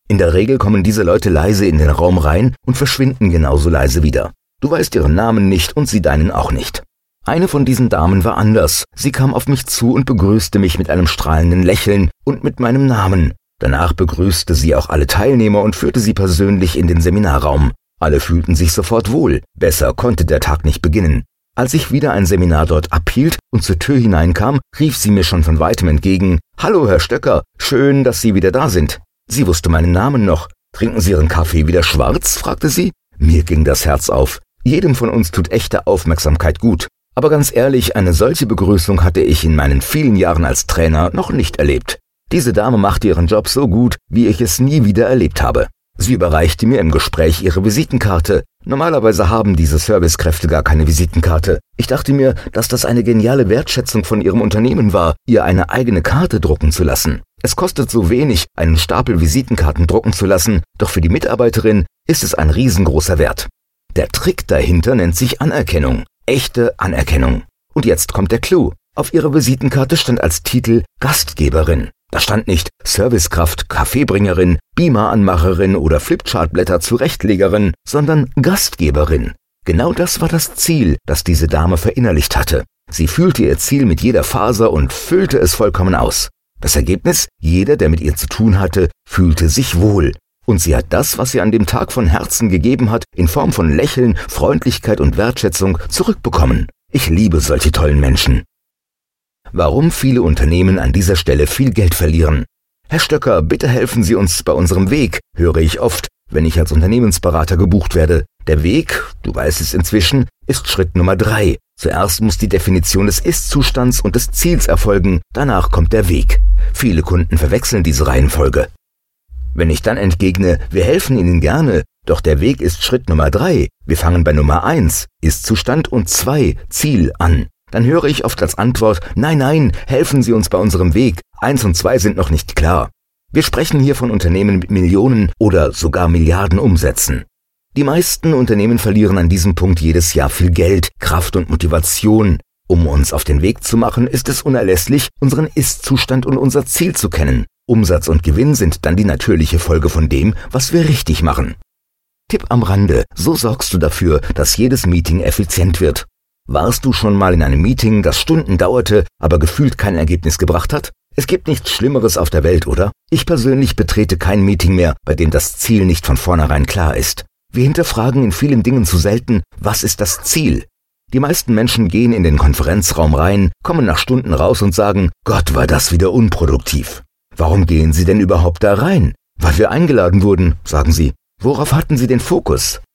In der Regel kommen diese Leute leise in den Raum rein und verschwinden genauso leise wieder. Du weißt ihren Namen nicht und sie deinen auch nicht. Eine von diesen Damen war anders. Sie kam auf mich zu und begrüßte mich mit einem strahlenden Lächeln und mit meinem Namen. Danach begrüßte sie auch alle Teilnehmer und führte sie persönlich in den Seminarraum. Alle fühlten sich sofort wohl. Besser konnte der Tag nicht beginnen. Als ich wieder ein Seminar dort abhielt und zur Tür hineinkam, rief sie mir schon von weitem entgegen: »Hallo, Herr Stöcker, schön, dass Sie wieder da sind.« Sie wusste meinen Namen noch. »Trinken Sie Ihren Kaffee wieder schwarz?« fragte sie. Mir ging das Herz auf. Jedem von uns tut echte Aufmerksamkeit gut. Aber ganz ehrlich, eine solche Begrüßung hatte ich in meinen vielen Jahren als Trainer noch nicht erlebt. Diese Dame machte ihren Job so gut, wie ich es nie wieder erlebt habe. Sie überreichte mir im Gespräch ihre Visitenkarte. Normalerweise haben diese Servicekräfte gar keine Visitenkarte. Ich dachte mir, dass das eine geniale Wertschätzung von ihrem Unternehmen war, ihr eine eigene Karte drucken zu lassen. Es kostet so wenig, einen Stapel Visitenkarten drucken zu lassen, doch für die Mitarbeiterin ist es ein riesengroßer Wert. Der Trick dahinter nennt sich Anerkennung. Echte Anerkennung. Und jetzt kommt der Clou. Auf ihrer Visitenkarte stand als Titel Gastgeberin. Da stand nicht Servicekraft, Kaffeebringerin, Beamer-Anmacherin oder Flipchartblätter Zurechtlegerin, sondern Gastgeberin. Genau das war das Ziel, das diese Dame verinnerlicht hatte. Sie fühlte ihr Ziel mit jeder Faser und füllte es vollkommen aus. Das Ergebnis: jeder, der mit ihr zu tun hatte, fühlte sich wohl. Und sie hat das, was sie an dem Tag von Herzen gegeben hat, in Form von Lächeln, Freundlichkeit und Wertschätzung zurückbekommen. Ich liebe solche tollen Menschen. Warum viele Unternehmen an dieser Stelle viel Geld verlieren? Herr Stöcker, bitte helfen Sie uns bei unserem Weg, höre ich oft, wenn ich als Unternehmensberater gebucht werde. Der Weg, du weißt es inzwischen, ist Schritt Nummer 3. Zuerst muss die Definition des Ist-Zustands und des Ziels erfolgen, danach kommt der Weg. Viele Kunden verwechseln diese Reihenfolge. Wenn ich dann entgegne, wir helfen Ihnen gerne, doch der Weg ist Schritt Nummer 3. Wir fangen bei Nummer 1, Ist-Zustand, und 2, Ziel an. Dann höre ich oft als Antwort: Nein, helfen Sie uns bei unserem Weg. 1 und 2 sind noch nicht klar. Wir sprechen hier von Unternehmen mit Millionen oder sogar Milliarden Umsätzen. Die meisten Unternehmen verlieren an diesem Punkt jedes Jahr viel Geld, Kraft und Motivation. Um uns auf den Weg zu machen, ist es unerlässlich, unseren Ist-Zustand und unser Ziel zu kennen. Umsatz und Gewinn sind dann die natürliche Folge von dem, was wir richtig machen. Tipp am Rande: So sorgst du dafür, dass jedes Meeting effizient wird. Warst du schon mal in einem Meeting, das Stunden dauerte, aber gefühlt kein Ergebnis gebracht hat? Es gibt nichts Schlimmeres auf der Welt, oder? Ich persönlich betrete kein Meeting mehr, bei dem das Ziel nicht von vornherein klar ist. Wir hinterfragen in vielen Dingen zu selten: Was ist das Ziel? Die meisten Menschen gehen in den Konferenzraum rein, kommen nach Stunden raus und sagen: Gott, war das wieder unproduktiv. Warum gehen Sie denn überhaupt da rein? Weil wir eingeladen wurden, sagen Sie. Worauf hatten Sie den Fokus?